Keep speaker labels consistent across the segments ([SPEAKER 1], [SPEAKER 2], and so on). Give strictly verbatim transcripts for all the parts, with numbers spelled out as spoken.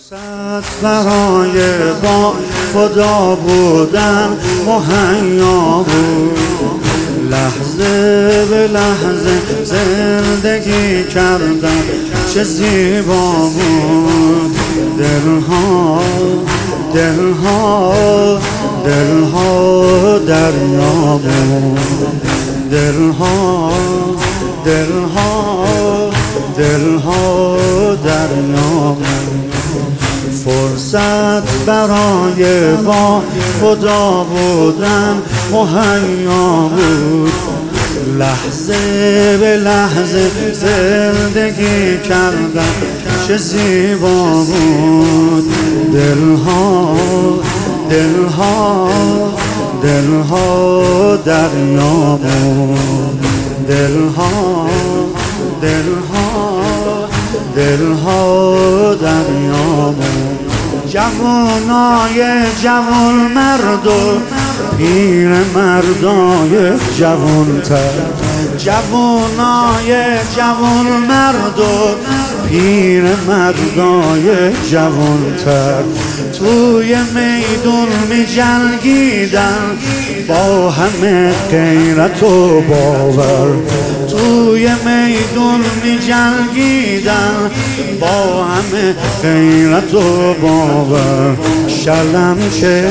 [SPEAKER 1] فرصت برای با خدا بودن مهیا بود، لحظه به لحظه زندگی کردن چه زیبا بود. دلها دلها دلها دریا بود، دلها دلها دلها دریا بود. فرصت برای با خدا بودن مهیا بود، لحظه به لحظه زندگی کردن چه زیبا بود. دلها دلها دلها دریا بود، دلها دلها دلها دریا بود. جوانای جوان مرد و پیر مردای جوانتر، جوانای جوان مرد و پیر مردای جوانتر توی میدون می جنگیدن با همه غیرت و باور، توی میدون می جنگیدن با همه غیرت و باور. شلم که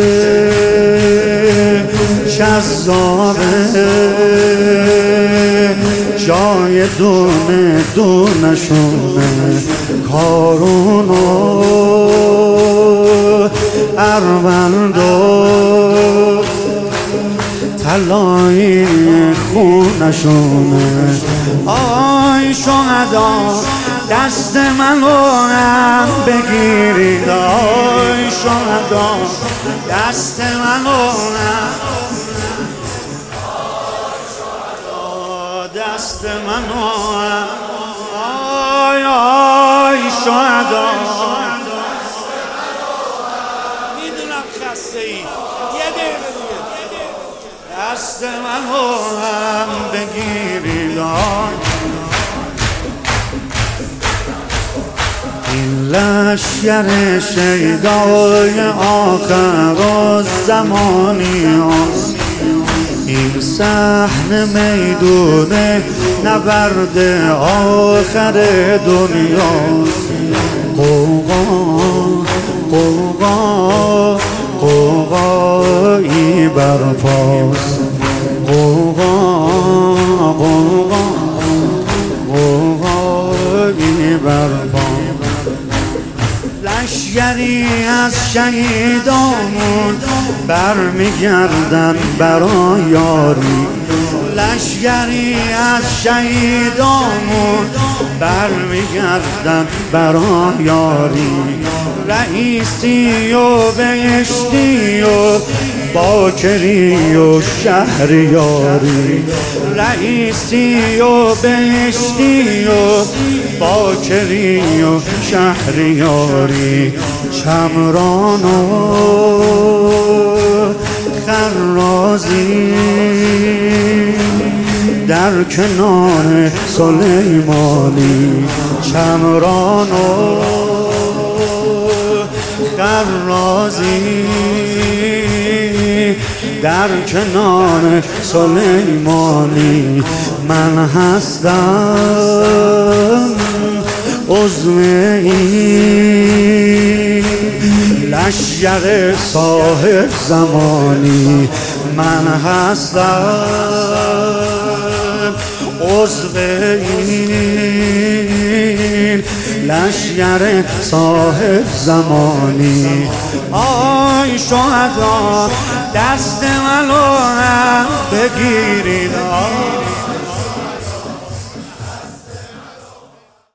[SPEAKER 1] جذابه جای دونه دونشونه، کارون و اروند و طلای خونشونه. آی شهدا دست منو هم بگیرید، آی شهدا دست منو هم، دست منو هم، آی آی شهدا میدونم خسته ای، یه دقیقه دیگه دست منو هم بگیرید. این لشگر شیدای آخر زمانی هست، این صحن میدون نبرد آخر دنیاست. قوقا قوقا قوقایی برپاست، قوقا قوقا قوقایی برپاست. لشگری از شهیدامون برمیگردن برای یاری، لشگری از شهیدامون برمیگردن برای یاری. رئیسی و بهشتی و باکری و شهریاری، رئیسی و بهشتی و باکری و شهریاری. چمران و خرازی در کنار سلیمانی، چمران و خرازی در کنار سلیمانی. من هستم عضو این لشگر صاحب زمانی، من هستم عضو این لشگر صاحب زمانی. آی شهدا دست منو هم بگیرید.